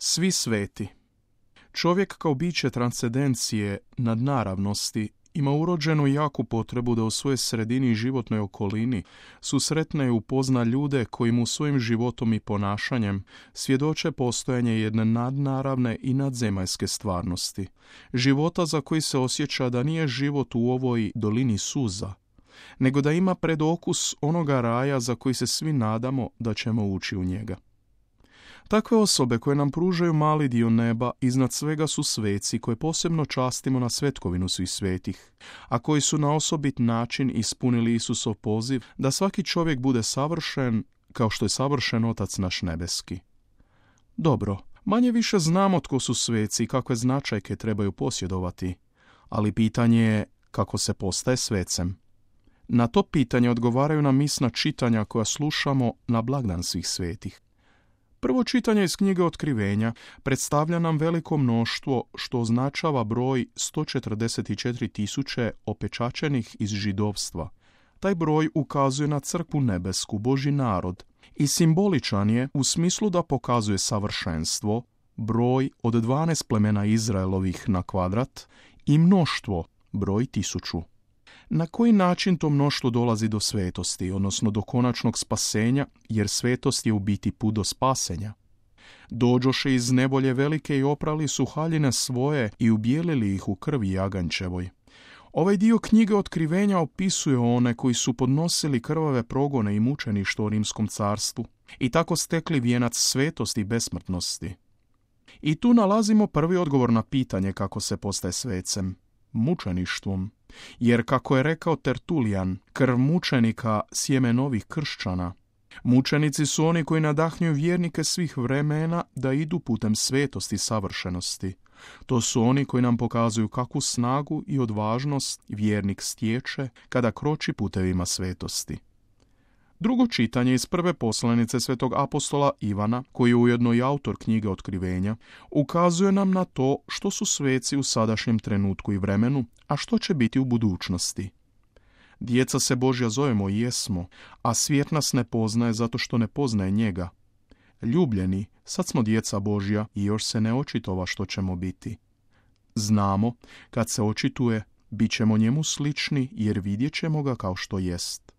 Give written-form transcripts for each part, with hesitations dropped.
Svi sveti. Čovjek kao biće transcendencije, nadnaravnosti, ima urođenu jaku potrebu da u svojoj sredini i životnoj okolini susretne i upozna ljude koji mu svojim životom i ponašanjem svjedoče postojanje jedne nadnaravne i nadzemaljske stvarnosti. Života za koji se osjeća da nije život u ovoj dolini suza, nego da ima predokus onoga raja za koji se svi nadamo da ćemo ući u njega. Takve osobe koje nam pružaju mali dio neba iznad svega su sveci koje posebno častimo na svetkovinu svih svetih, a koji su na osobit način ispunili Isusov poziv da svaki čovjek bude savršen kao što je savršen Otac naš nebeski. Dobro, manje više znamo tko su sveci i kakve značajke trebaju posjedovati, ali pitanje je kako se postaje svecem. Na to pitanje odgovaraju nam misna čitanja koja slušamo na blagdan svih svetih. Prvo čitanje iz knjige Otkrivenja predstavlja nam veliko mnoštvo što označava broj 144.000 opečačenih iz židovstva. Taj broj ukazuje na crkvu nebesku, Božji narod, i simboličan je u smislu da pokazuje savršenstvo, broj od 12 plemena Izraelovih na kvadrat i mnoštvo, broj 1000. Na koji način to mnoštvo dolazi do svetosti, odnosno do konačnog spasenja, jer svetost je u biti put do spasenja? Dođoše iz nevolje velike i oprali su haljine svoje i ubijelili ih u krvi jagančevoj. Ovaj dio knjige Otkrivenja opisuje one koji su podnosili krvave progone i mučeništvo u Rimskom carstvu i tako stekli vijenac svetosti i besmrtnosti. I tu nalazimo prvi odgovor na pitanje kako se postaje svecem: mučeništvom. Jer kako je rekao Tertulijan, krv mučenika sjeme novih kršćana. Mučenici su oni koji nadahnjuju vjernike svih vremena da idu putem svetosti i savršenosti. To su oni koji nam pokazuju kakvu snagu i odvažnost vjernik stječe kada kroči putevima svetosti. Drugo čitanje iz prve poslanice svetog apostola Ivana, koji je ujedno i autor knjige Otkrivenja, ukazuje nam na to što su sveci u sadašnjem trenutku i vremenu, a što će biti u budućnosti. Djeca se Božja zovemo i jesmo, a svijet nas ne poznaje zato što ne poznaje njega. Ljubljeni, sad smo djeca Božja i još se ne očitova što ćemo biti. Znamo, kad se očituje, bit ćemo njemu slični jer vidjet ćemo ga kao što jest.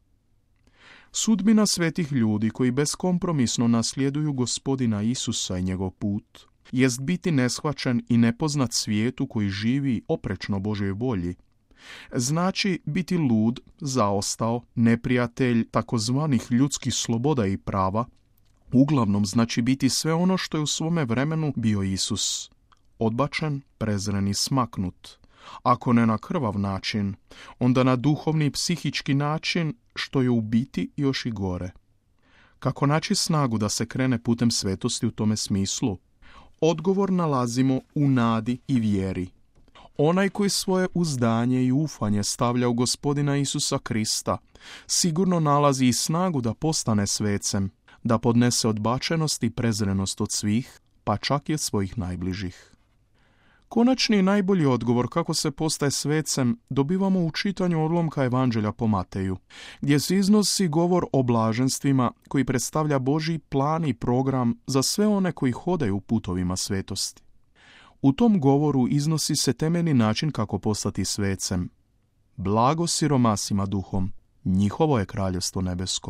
Sudbina svetih ljudi koji beskompromisno nasljeduju Gospodina Isusa i njegov put jest biti neshvaćen i nepoznat svijetu koji živi oprečno Božjoj volji. Znači biti lud, zaostao, neprijatelj takozvanih ljudskih sloboda i prava, uglavnom znači biti sve ono što je u svome vremenu bio Isus. Odbačen, prezren i smaknut. Ako ne na krvav način, onda na duhovni i psihički način, što je u biti još i gore. Kako naći snagu da se krene putem svetosti u tome smislu? Odgovor nalazimo u nadi i vjeri. Onaj koji svoje uzdanje i ufanje stavlja u Gospodina Isusa Krista, sigurno nalazi i snagu da postane svecem, da podnese odbačenost i prezrenost od svih, pa čak i od svojih najbližih. Konačni i najbolji odgovor kako se postaje svecem dobivamo u čitanju odlomka Evanđelja po Mateju, gdje se iznosi govor o blaženstvima koji predstavlja Božji plan i program za sve one koji hodaju putovima svetosti. U tom govoru iznosi se temeljni način kako postati svecem. Blago siromasima duhom, njihovo je kraljevstvo nebesko.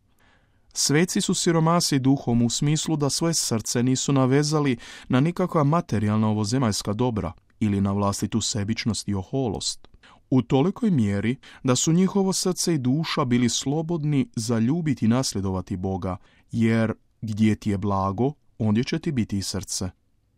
Sveci su siromasi duhom u smislu da svoje srce nisu navezali na nikakva materijalna ovozemaljska dobra ili na vlastitu sebičnost i oholost. U tolikoj mjeri da su njihovo srce i duša bili slobodni zaljubiti i nasljedovati Boga, jer gdje ti je blago, ondje će ti biti i srce.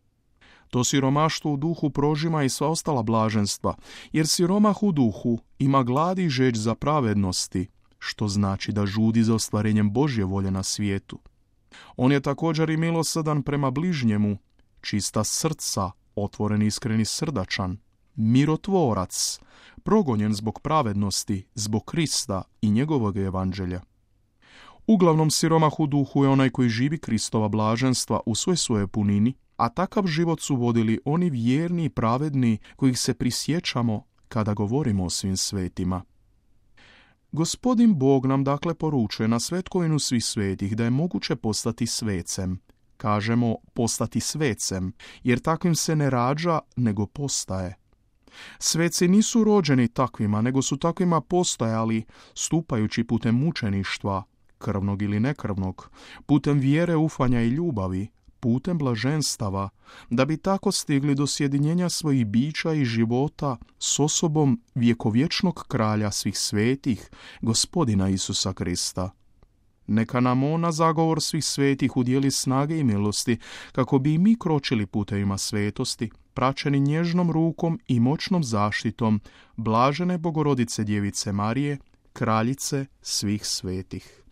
To siromaštvo u duhu prožima i sva ostala blaženstva, jer siromah u duhu ima glad i žeđ za pravednosti, što znači da žudi za ostvarenjem Božje volje na svijetu. On je također i milosrdan prema bližnjemu, čista srca, otvoren, iskren i srdačan, mirotvorac, progonjen zbog pravednosti, zbog Krista i njegovog evanđelja. Uglavnom siromah u duhu je onaj koji živi Kristova blaženstva u svojoj punini, a takav život su vodili oni vjerni i pravedni kojih se prisjećamo kada govorimo o svim svetima. Gospodin Bog nam dakle poručuje na svetkovinu svih svetih da je moguće postati svecem, kažemo postati svecem, jer takvim se ne rađa, nego postaje. Sveci nisu rođeni takvima, nego su takvima postajali, stupajući putem mučeništva, krvnog ili nekrvnog, putem vjere, ufanja i ljubavi, putem blaženstava, da bi tako stigli do sjedinjenja svojih bića i života s osobom vjekovječnog kralja svih svetih, Gospodina Isusa Krista. Neka nam on na zagovor svih svetih udijeli snage i milosti, kako bi i mi kročili putevima svetosti, praćeni nježnom rukom i moćnom zaštitom blažene Bogorodice Djevice Marije, kraljice svih svetih.